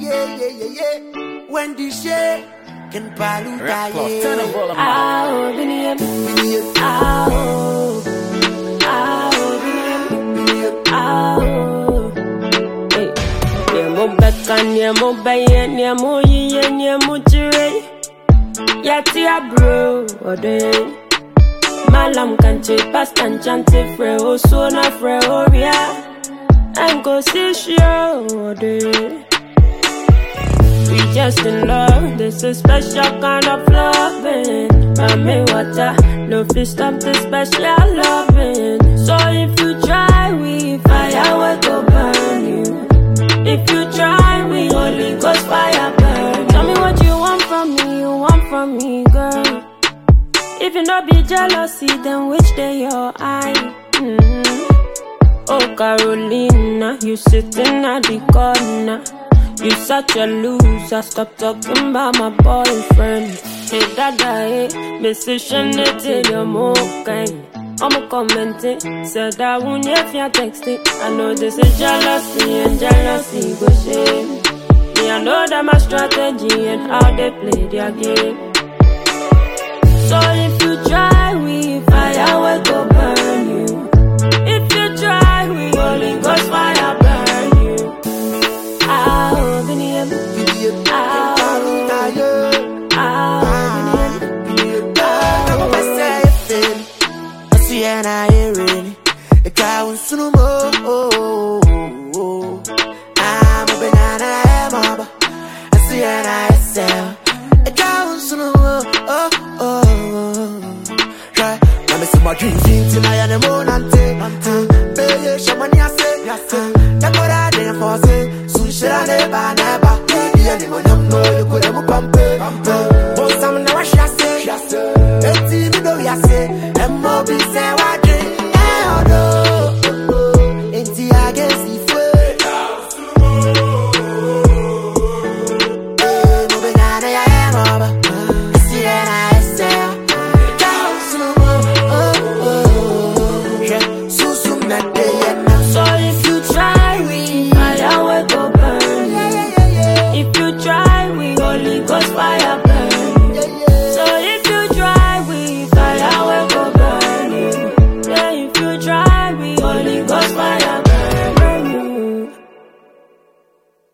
When the shade can paluta, Malam can't past and chant fre o so na fre o ria and go see show day. We just in love, this is special kind of loving. Mami water, no fish stop this special loving. So if you try, we fire will go burn you. If you try, we Holy Ghost fire burn. Tell me what you want from me, girl. If you not be jealousy, then which day your eye? Oh Carolina, you sitting at the corner. You such a loser, stop talking about my boyfriend. Hey dada, hey, message till you're more kind. I'm commenting, said I won't if you're texting. I know this is jealousy and jealousy go shame. Me, I know that my strategy and how they play their game. So if you try, we fire will go burn you. If you try, we Holy Ghost fire burn you. I'll be near you. My dreams in I am on ante. Baby, shamani ase. Nakora de force. Sunshira never. Baby, anyone know you could have pampe. Most time na wash ase. Eti mi do yase. Emo bi se wade. Enti against the foe. No be gana ya emo. See I say. So if you try, we fire will go burn. If you try, we Holy Ghost fire burn.